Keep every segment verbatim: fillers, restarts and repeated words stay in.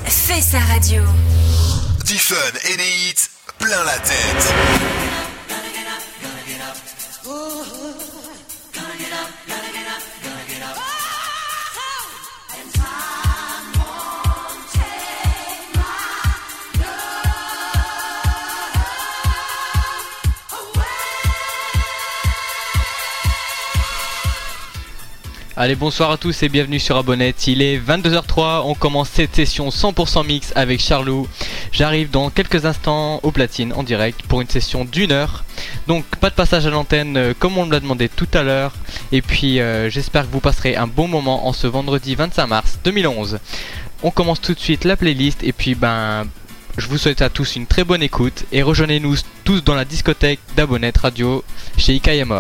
fait sa radio. Du fun et des hits plein la tête. Allez, bonsoir à tous et bienvenue sur Abonnette. Il est vingt-deux heures trois, on commence cette session cent pour cent mix avec Charlot. J'arrive dans quelques instants au platine en direct pour une session d'une heure. Donc pas de passage à l'antenne euh, comme on me l'a demandé tout à l'heure. Et puis euh, j'espère que vous passerez un bon moment en ce vendredi vingt-cinq mars deux mille onze. On commence tout de suite la playlist et puis ben... je vous souhaite à tous une très bonne écoute et rejoignez-nous tous dans la discothèque d'Abonnette Radio chez Ikayama.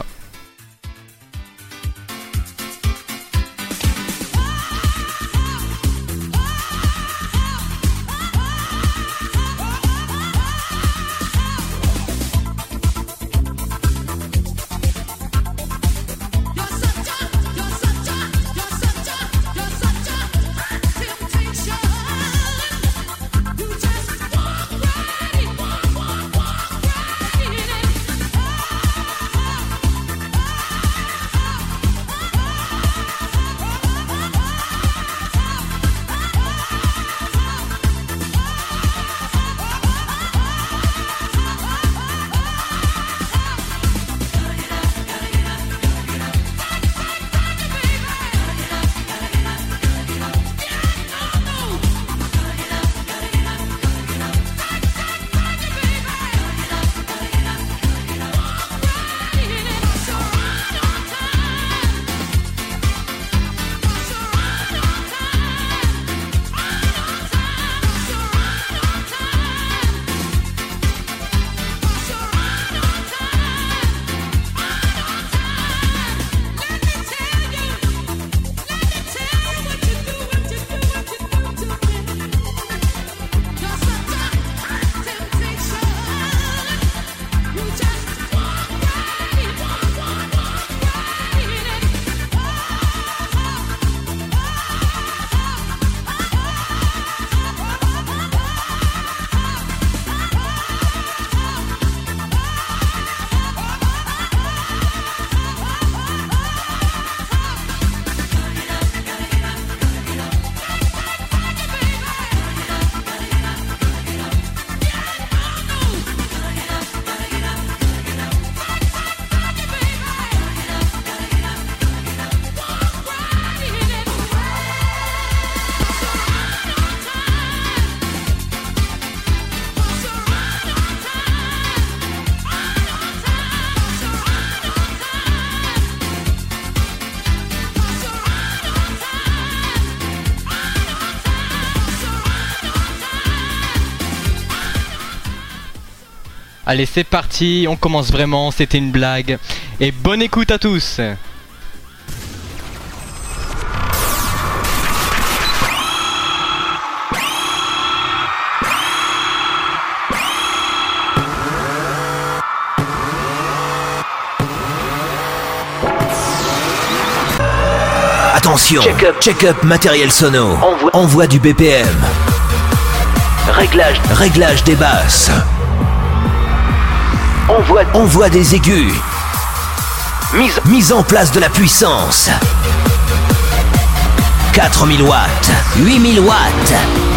Allez, c'est parti, on commence vraiment, c'était une blague. Et bonne écoute à tous. Attention, check-up, check-up matériel sono. Envoi, Envoi du B P M. Réglage, réglage des basses. Envoie, envoie des aigus. Mise, mise en place de la puissance. quatre mille watts. huit mille watts.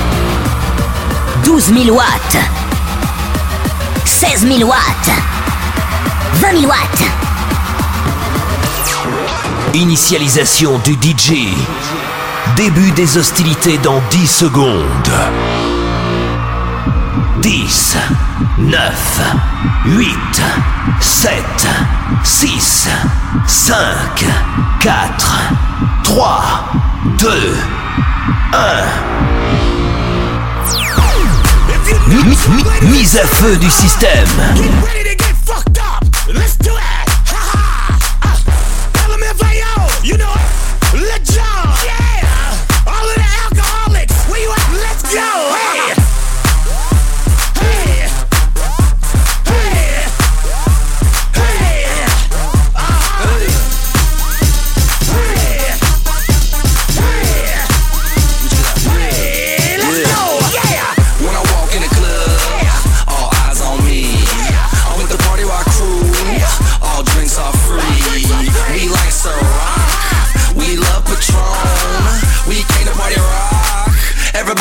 douze mille watts. seize mille watts. vingt mille watts. Initialisation du D J. Début des hostilités dans dix secondes. dix, neuf, huit, sept, six, cinq, quatre, trois, deux, un. Mi- mi- mise à feu du système.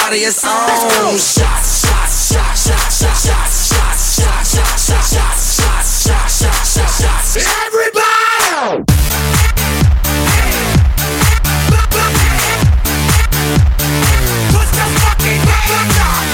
everybody is on. Shots, shots, shots, shots, shots, shots, shots, shots, shots, shots, shots, shots, shots, shots, shots, shots. Everybody! Put your fucking hands up!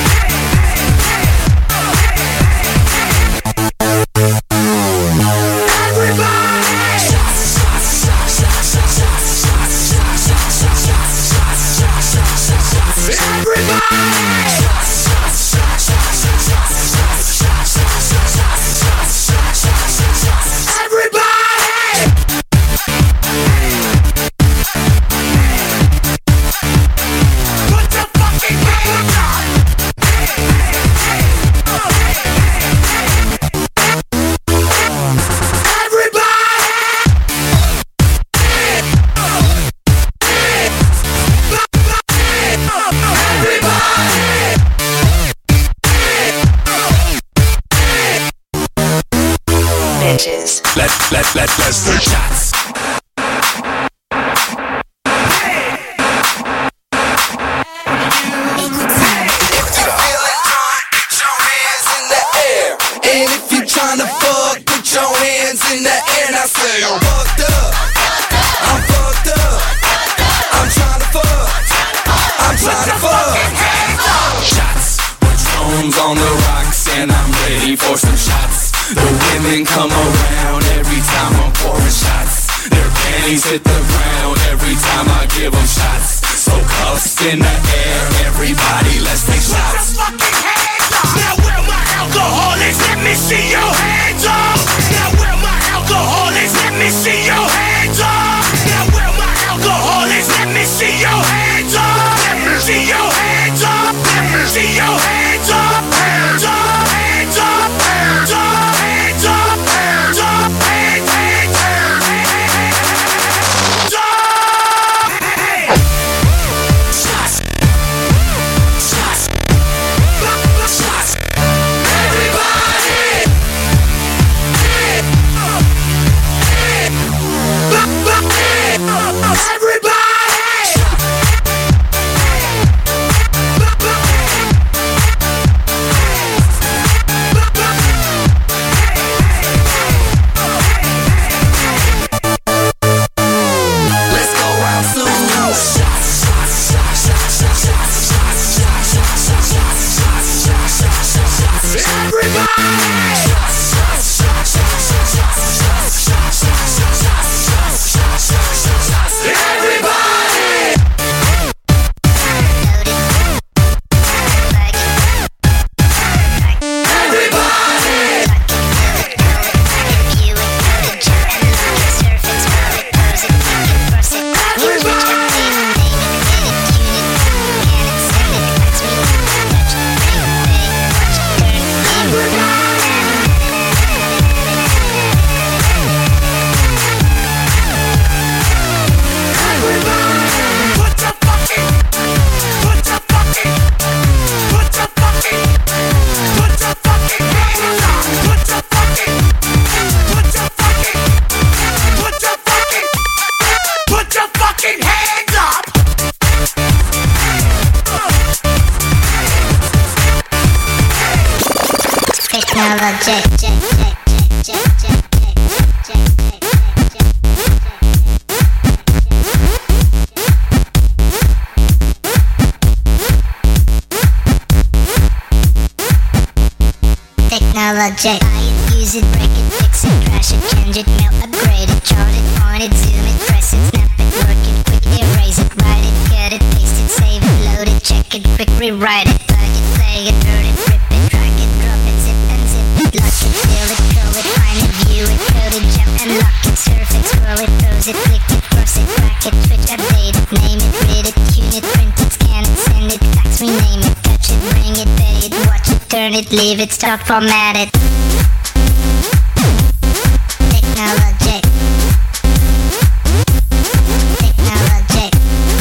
Let, let, let, let's take shots. And if you tryna fuck, put your hands in the air. And I say I'm fucked up, I'm fucked up, I'm tryna fuck, I'm tryna fuck. Shots, Patron's on the rocks and I'm ready for some shots. The women come around every time I'm pouring shots. Their panties hit the ground every time I give them shots. So cuffs in the air, everybody let's take shots. Put your fucking hands up. Now where my alcoholics, let me see your hands up. Now where my alcoholics, let me see your hands up. Now where my alcoholics, let me see your hands up. Let me see your hands up. Let me see your hands up. Hands up, hands up, hands up. Technology. Buy it, use it, break it, fix it, crash it, change it, melt, upgrade it, chart it, point it, zoom it, press it, snap it, work it, quick erase it, write it, cut it, paste it, save it, load it, check it, quick rewrite it, plug it, play it, turn it, rip it, drag it, drop it, zip and zip it, lock it, fill it, curl it, find it, view it, code it, jump and lock it, surf it, scroll it, pose it, click it, cross it, crack it, switch, update it, name it, read it, tune it, print it, scan it, send it, fax, rename it, touch it, bring it, pay it, watch it, turn it, leave it, stop, format it. Technology. Technology.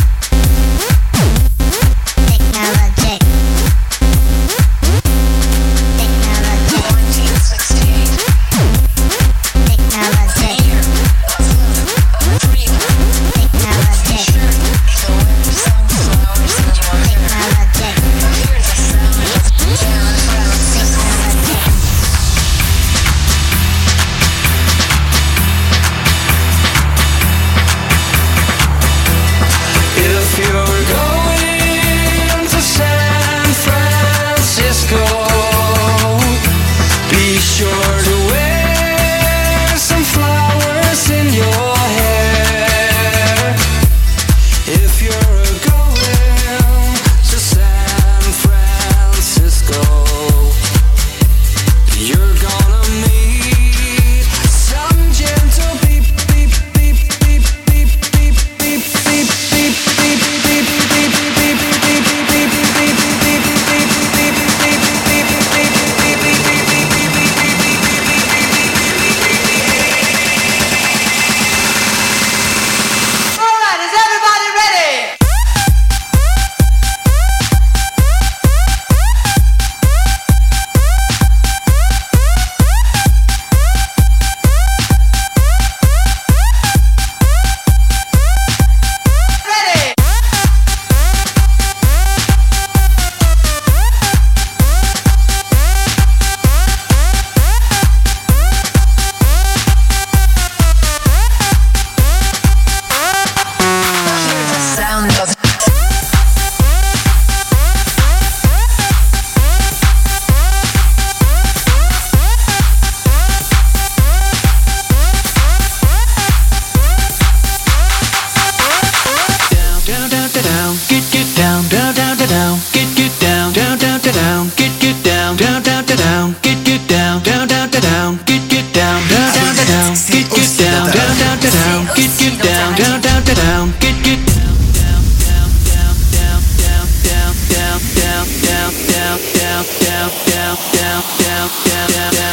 Technology. Technology. Technology. down, get get down, down down down, get get down, down down down, get get down, down down down, get get down, down down down, get get down, down down down, get get down, down down down, get get down, down down down down down down down down down down down down down down down down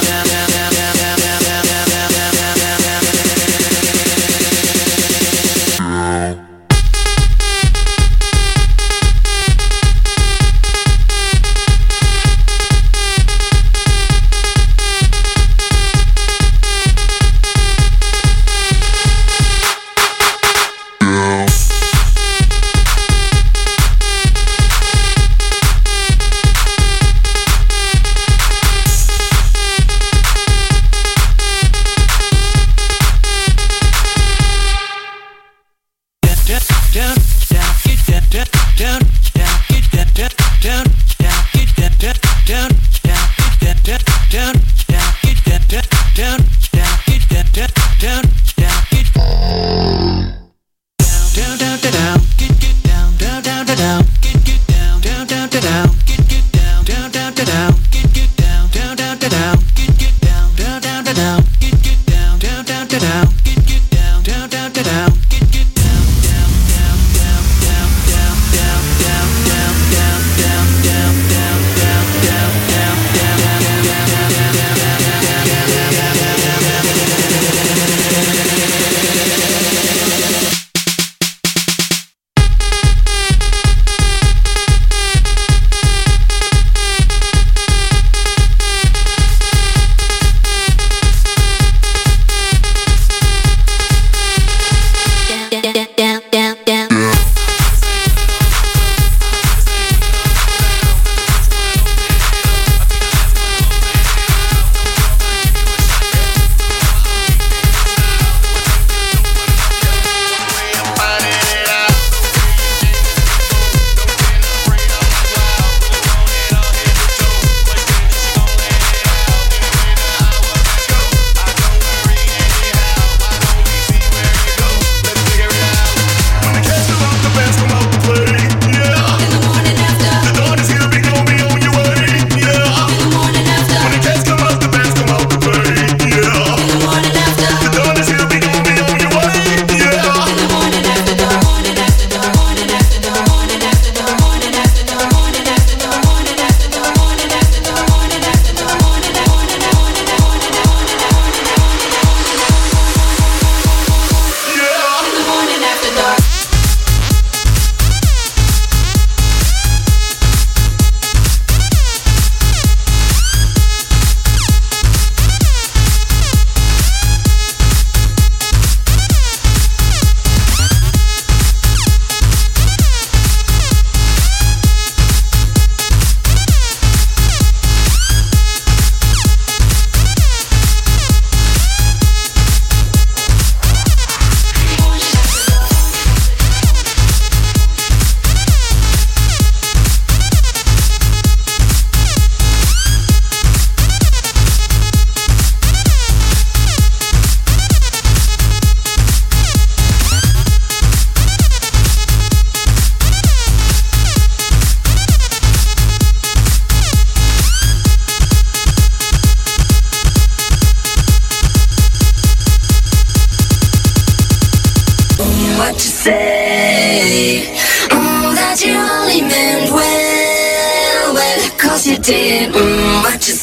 did, mm, what you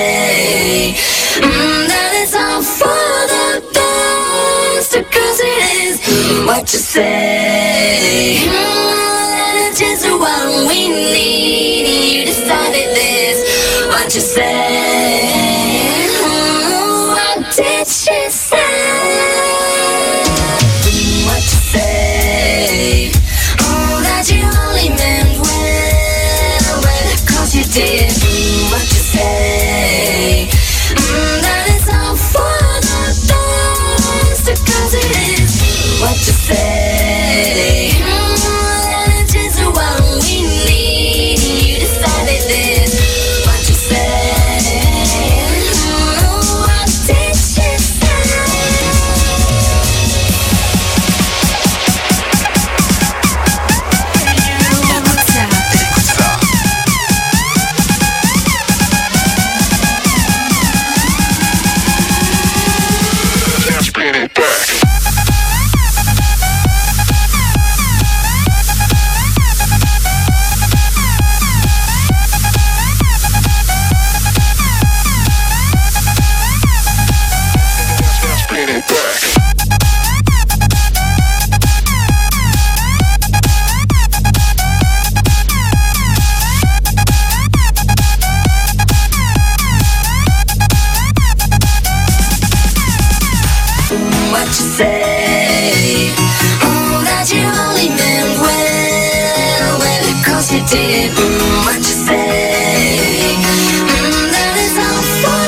say, mm, that is all for the best, because it is mm, what you say, mm, that is just what we need, you decided this, what you say, mm, what did she say, mm, what you say, oh, that you only meant well, well, cause you did. What you say, mm, that is all for the best, because it is what you say, mm, that is just what we need, you decided this, what you say. you did, mm, what you say. Mm, that is all for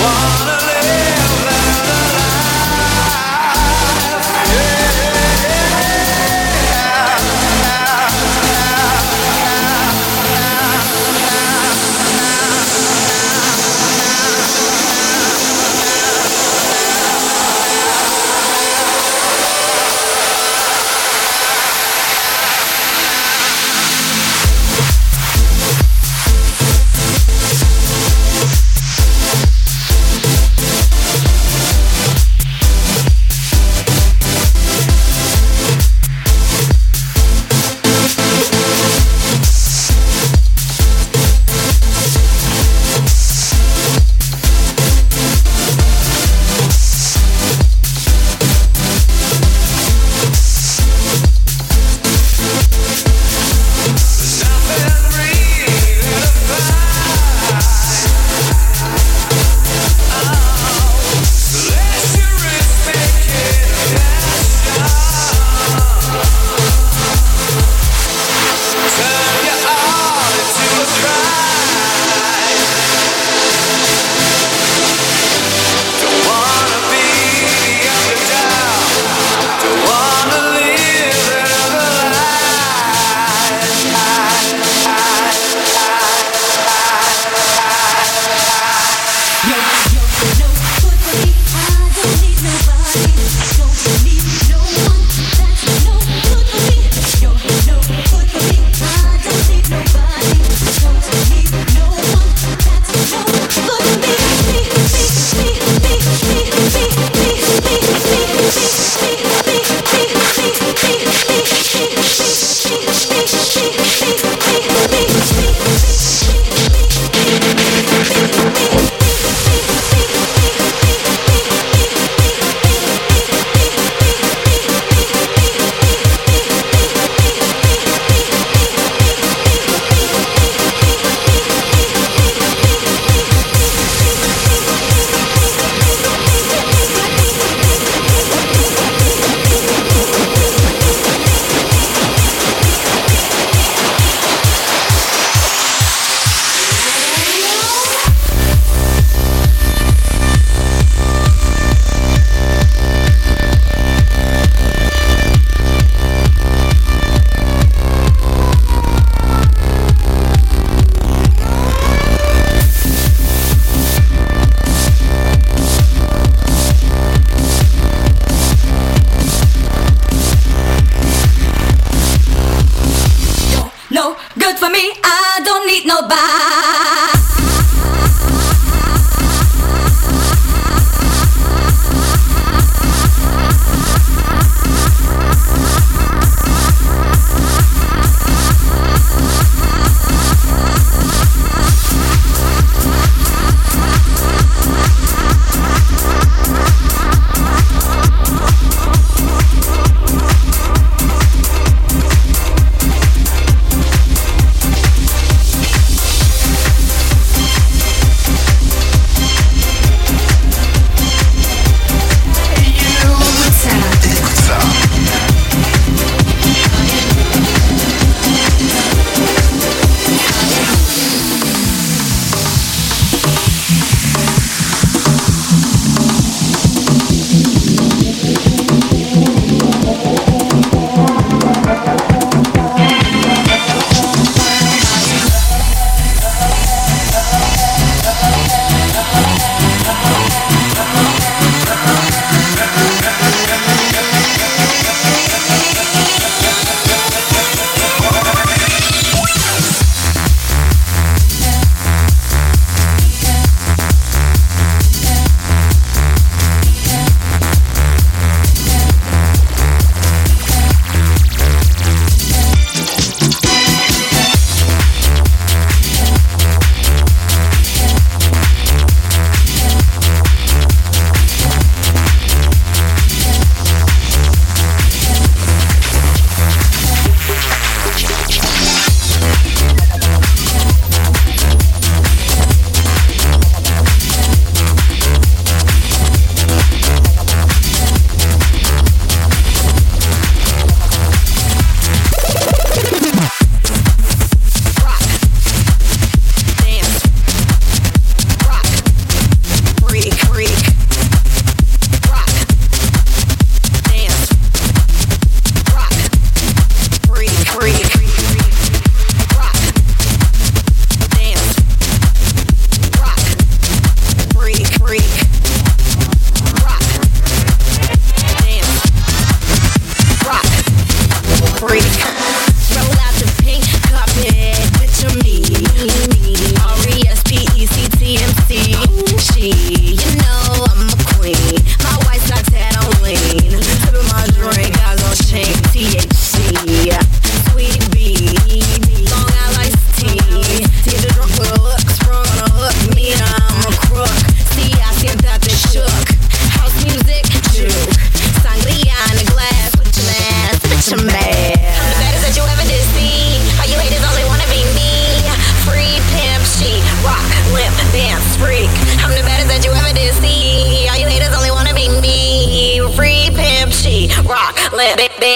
wanna live the life.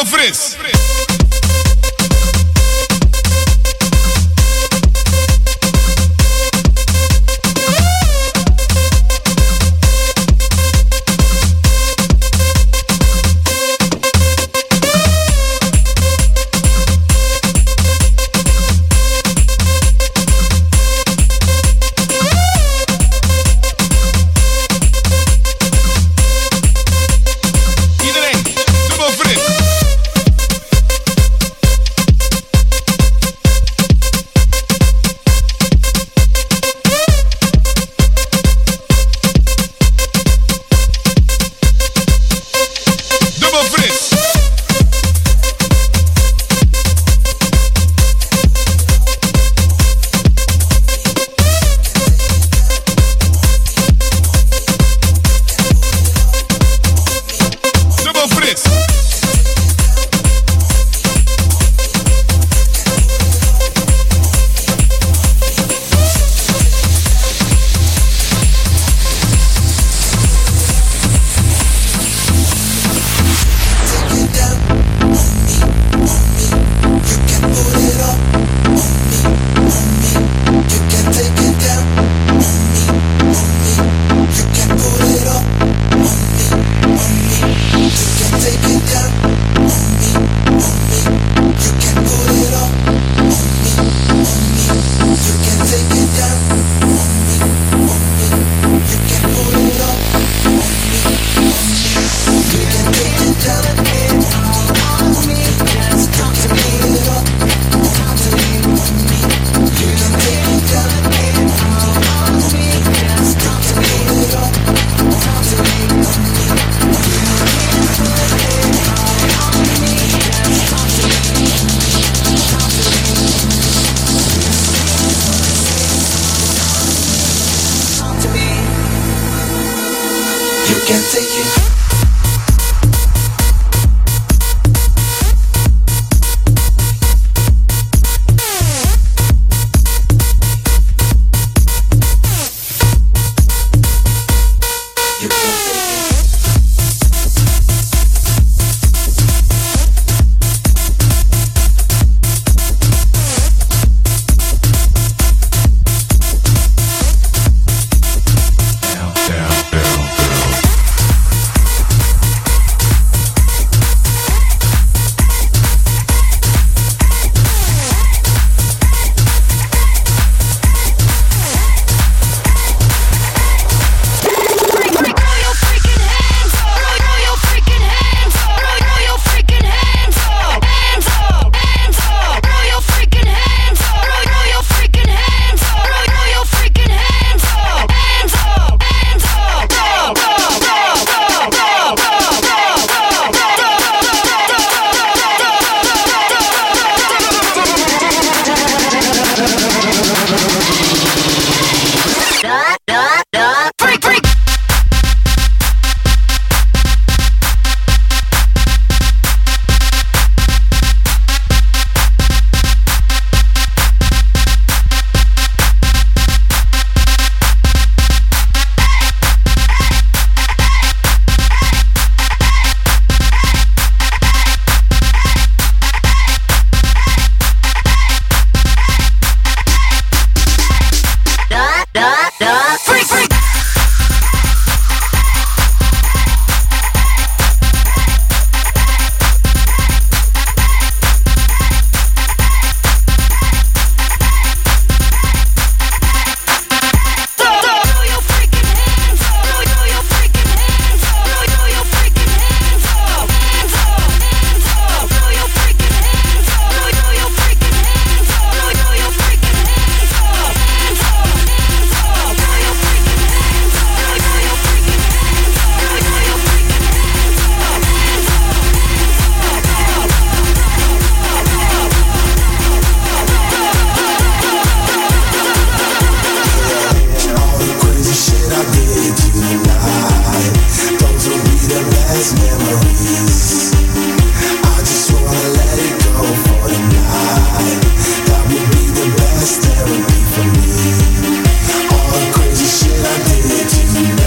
Double Frizz.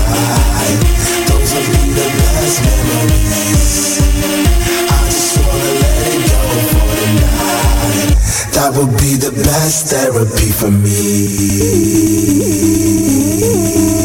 Memories. I just wanna will be the best therapy for me.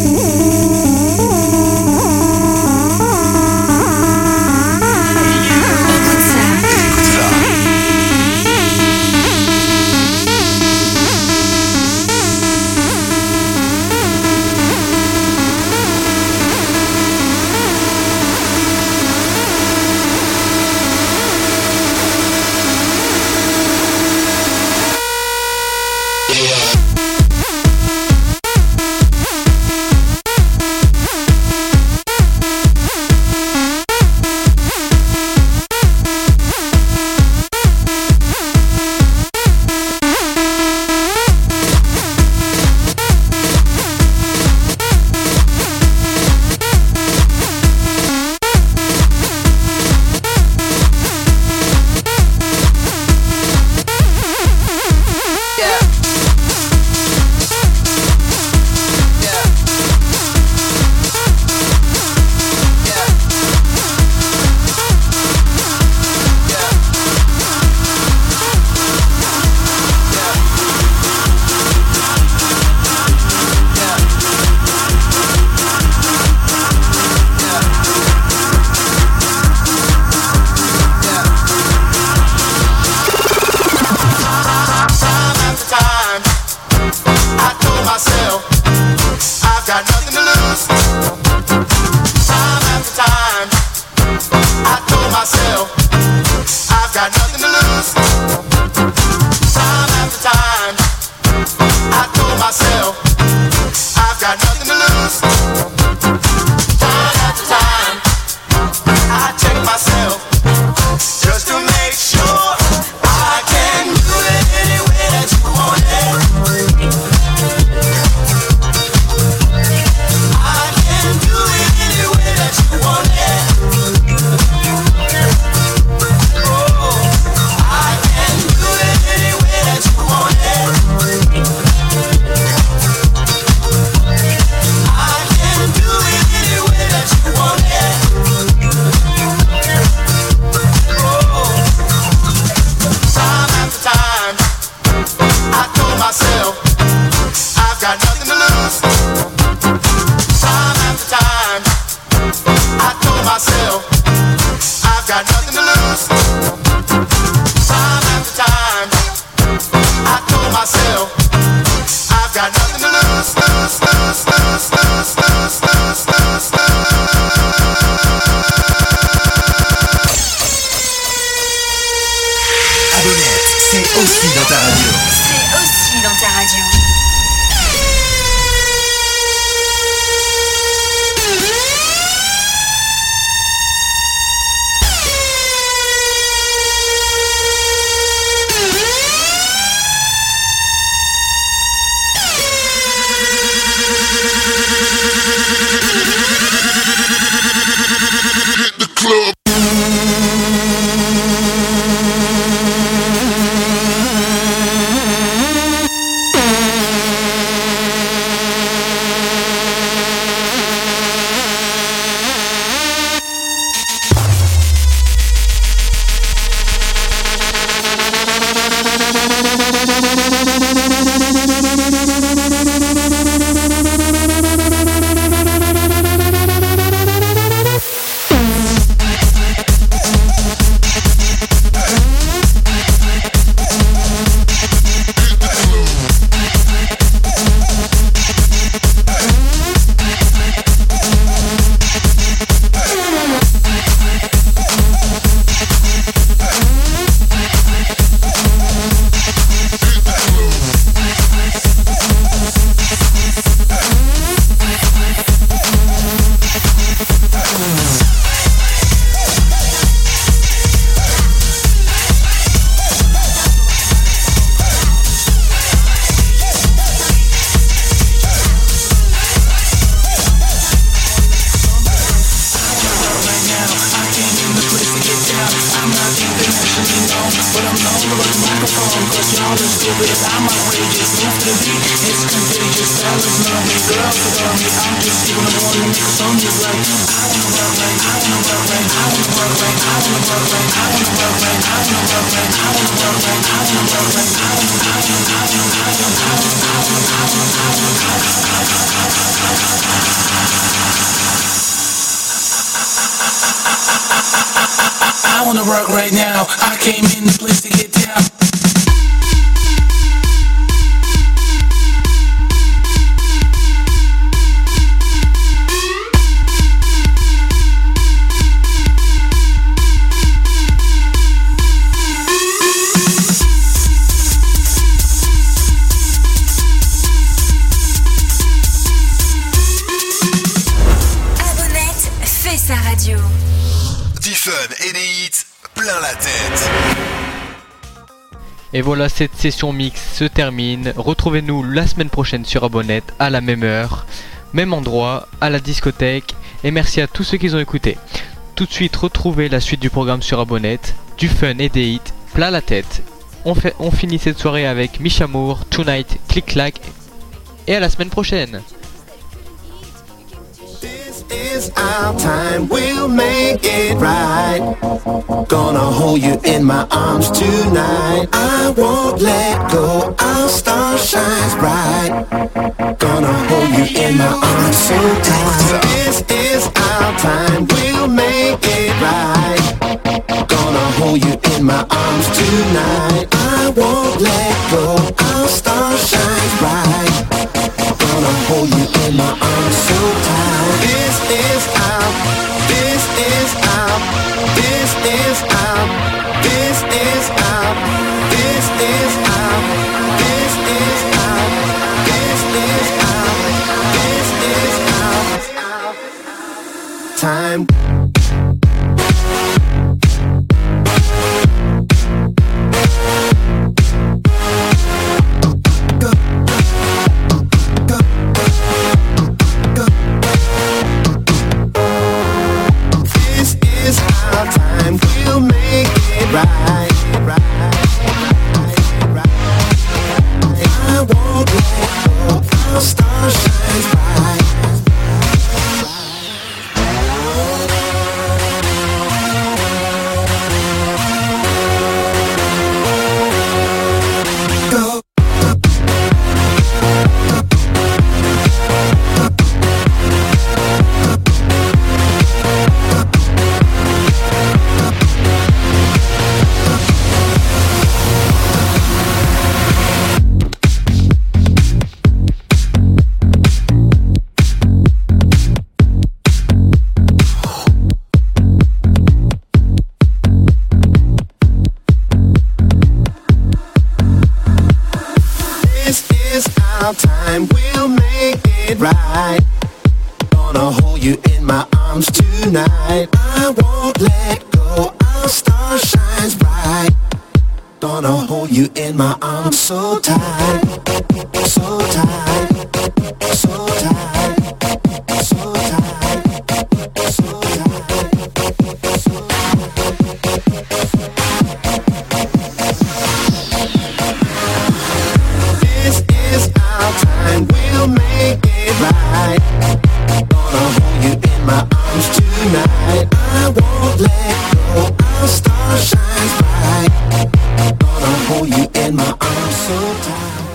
I wanna work right, I wanna work right, I wanna work right, I wanna work right, I wanna work right, I wanna I wanna rock right now. I came in this place to get down. Abonnette fait sa radio. D-Fun et des hits plein la tête. Et voilà, cette session mix se termine. Retrouvez-nous la semaine prochaine sur Abonnette à la même heure, même endroit, à la discothèque. Et merci à tous ceux qui ont écouté. Tout de suite, retrouvez la suite du programme sur Abonnette, du fun et des hits plein la tête. On, fait, on finit cette soirée avec Michamour, Tonight, Click Clack. Et à la semaine prochaine. It's our time, we'll make it right. Gonna hold you in my arms tonight. I won't let go, our star shines bright. Gonna hold you in my arms so tight. This is our time, we'll make it right. Gonna hold you in my arms tonight. I won't let go, our star shines bright. Gonna hold you in my arms so tight. This is our, this is our, this is our, this is our, this is our, this is our, this is our, this is our time. We'll make it right, right, right, right. I won't let go, our star shines bright. Go. Time, we'll make it right. Gonna hold you in my arms tonight. I won't let go, our star shines bright. Gonna hold you in my arms so tight, so tight, so tight, so tight, so tight, so time, we'll make it right. Gonna hold you in my arms tonight. I won't let go, our star shines bright. Gonna hold you in my arms so tight.